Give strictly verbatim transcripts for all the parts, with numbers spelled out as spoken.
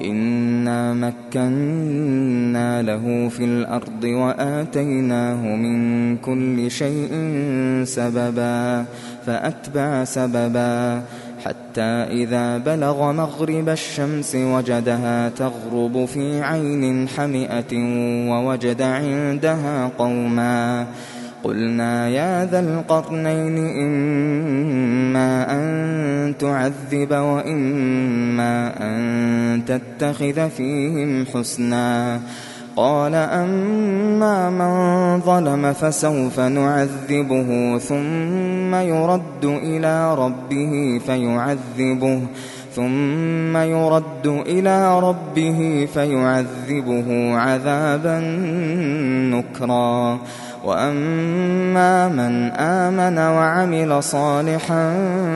إنا مكنا له في الأرض وآتيناه من كل شيء سببا فأتبع سببا حتى إذا بلغ مغرب الشمس وجدها تغرب في عين حمئة ووجد عندها قوما قلنا يا ذا القرنين إما أن تعذب وإما أن تتخذ فيهم حسنا قال أما من ظلم فسوف نعذبه ثم يرد إلى ربه فيعذبه ثم يرد إلى ربه فيعذبه عذابا نكرا وأما من آمن وعمل صالحا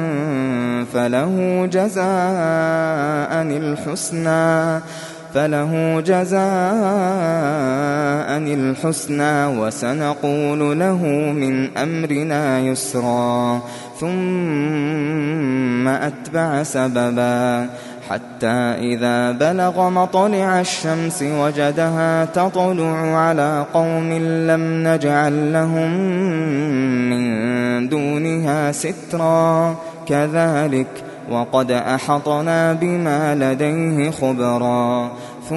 فله جزاء الحسنى فله جزاء الحسنى وسنقول له من أمرنا يسرا ثم أتبع سببا حتى إذا بلغ مطلع الشمس وجدها تطلع على قوم لم نجعل لهم من دونها سترا كذلك وقد أحطنا بما لديه خبرا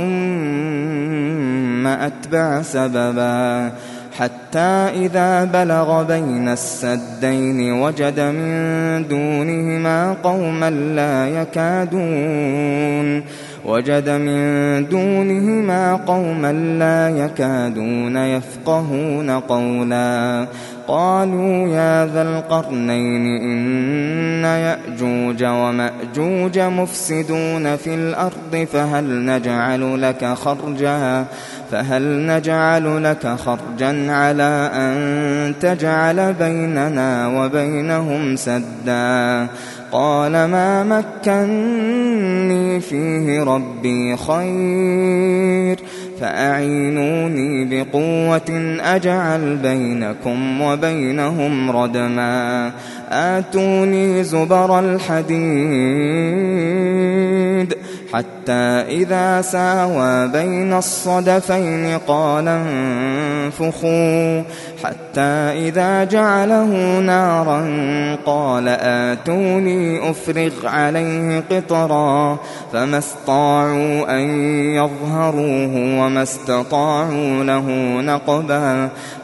ثم أتبع سببا حتى إذا بلغ بين السدين وجد من دونهما قوما لا يكادون وجد من دونهما قوما لا يكادون يفقهون قولا قالوا يا ذا القرنين إن يأجوج ومأجوج مفسدون في الأرض فهل نجعل لك خرجا فهل نجعل لك خرجا على أن تجعل بيننا وبينهم سدا قال ما مكنني فيه ربي خير فأعينوني بقوة أجعل بينكم وبينهم ردما آتوني زبر الحديد حتى إذا ساوى بين الصدفين قال انفخوا حتى إذا جعله نارا قال آتوني أفرغ عليه قطرا فما استطاعوا أن يظهروه وما استطاعوا له نقبا